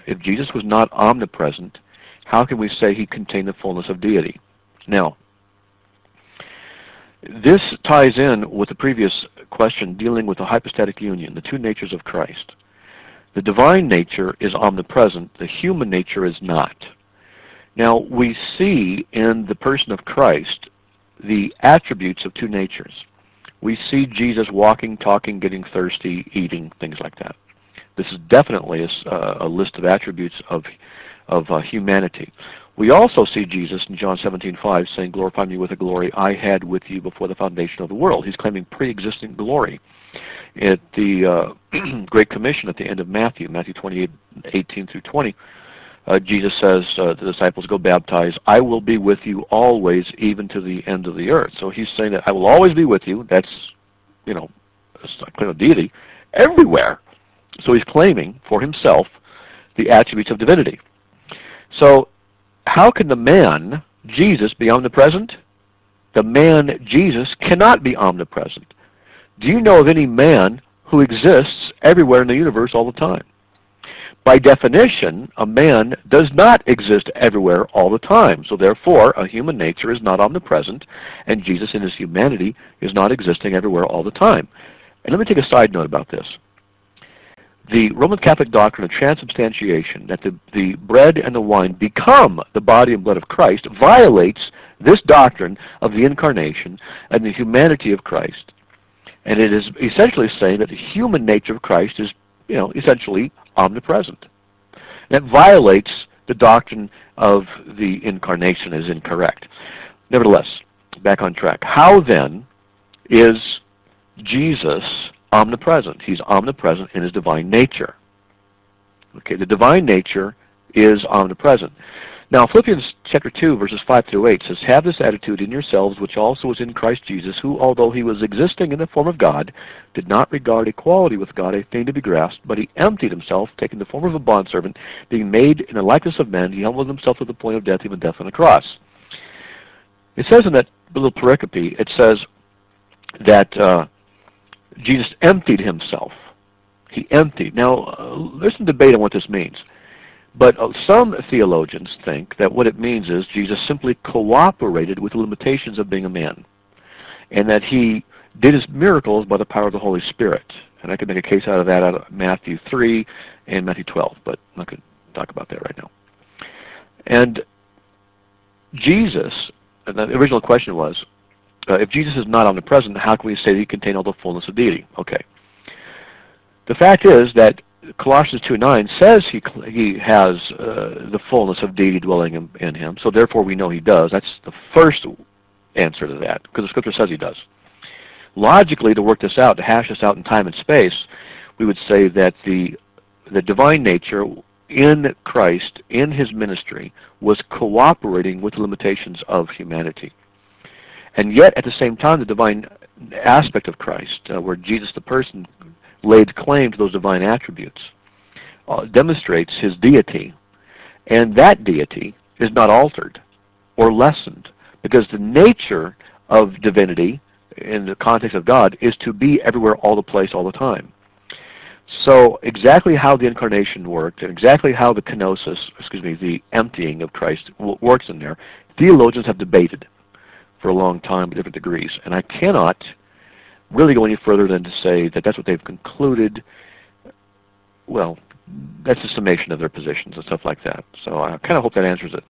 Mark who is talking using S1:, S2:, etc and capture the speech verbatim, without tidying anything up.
S1: if Jesus was not omnipresent, how can we say he contained the fullness of deity? Now, this ties in with the previous question dealing with the hypostatic union, the two natures of Christ. The divine nature is omnipresent, the human nature is not. Now, we see in the person of Christ the attributes of two natures. We see Jesus walking, talking, getting thirsty, eating, things like that. This is definitely a, uh, a list of attributes of, of uh, humanity. We also see Jesus in John seventeen five saying, glorify me with the glory I had with you before the foundation of the world. He's claiming pre-existent glory. At the uh, Great Commission at the end of Matthew, Matthew twenty-eight, eighteen through twenty, uh, Jesus says uh, the disciples, go baptize, I will be with you always, even to the end of the earth. So he's saying that I will always be with you. That's, you know, a claim of deity, everywhere. So he's claiming for himself the attributes of divinity. So how can the man, Jesus, be omnipresent? The man, Jesus, cannot be omnipresent. Do you know of any man who exists everywhere in the universe all the time? By definition, a man does not exist everywhere all the time. So therefore, a human nature is not omnipresent, and Jesus in his humanity is not existing everywhere all the time. And let me take a side note about this. The Roman Catholic doctrine of transubstantiation, that the, the bread and the wine become the body and blood of Christ, violates this doctrine of the incarnation and the humanity of Christ. And it is essentially saying that the human nature of Christ is, you know, essentially omnipresent. That violates the doctrine of the incarnation, is incorrect. Nevertheless, back on track. How then is Jesus omnipresent? He's omnipresent in his divine nature. Okay, the divine nature is omnipresent. Now, Philippians chapter two, verses five through eight says, have this attitude in yourselves, which also was in Christ Jesus, who, although he was existing in the form of God, did not regard equality with God a thing to be grasped, but he emptied himself, taking the form of a bondservant, being made in the likeness of men, he humbled himself to the point of death, even death on the cross. It says in that little pericope, it says that uh, Jesus emptied himself. He emptied. Now, uh, there's some debate on what this means. But uh, some theologians think that what it means is Jesus simply cooperated with the limitations of being a man, and that he did his miracles by the power of the Holy Spirit. And I could make a case out of that out of Matthew three and Matthew twelve, but I'm not going to talk about that right now. And Jesus, and the original question was, uh, if Jesus is not omnipresent, how can we say that he contained all the fullness of deity? Okay. The fact is that Colossians two nine says he he has uh, the fullness of deity dwelling in, in him, so therefore we know he does. That's the first answer to that, because the Scripture says he does. Logically, to work this out, to hash this out in time and space, we would say that the the divine nature in Christ, in his ministry, was cooperating with the limitations of humanity. And yet, at the same time, the divine aspect of Christ, uh, where Jesus the person laid claim to those divine attributes, uh, demonstrates his deity, and that deity is not altered or lessened, because the nature of divinity in the context of God is to be everywhere, all the place, all the time. So exactly how the incarnation worked, and exactly how the kenosis, excuse me, the emptying of Christ w works in there, theologians have debated for a long time to different degrees, and I cannot really go any further than to say that that's what they've concluded. Well, that's a summation of their positions and stuff like that. So I kind of hope that answers it.